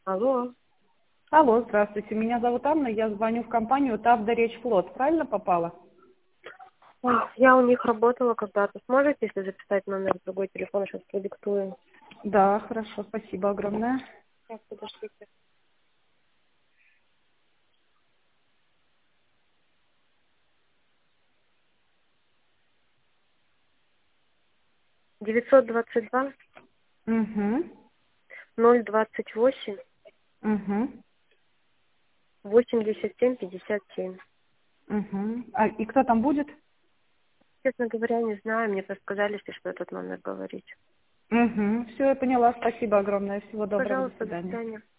Алло. Алло, здравствуйте. Меня зовут Анна, я звоню в компанию Тавдоречфлот. Правильно попала? Ой, я у них работала когда-то. Сможете, если записать номер в другой телефон, сейчас продиктую? Да, хорошо, спасибо огромное. Так, подождите. 922 Угу, 028 угу, 87 57. угу. И кто там будет? Честно говоря, не знаю. Мне подсказали, если что, этот номер говорить. Угу, все, я поняла. Спасибо огромное. Всего доброго, до Пожалуйста, до свидания. свидания.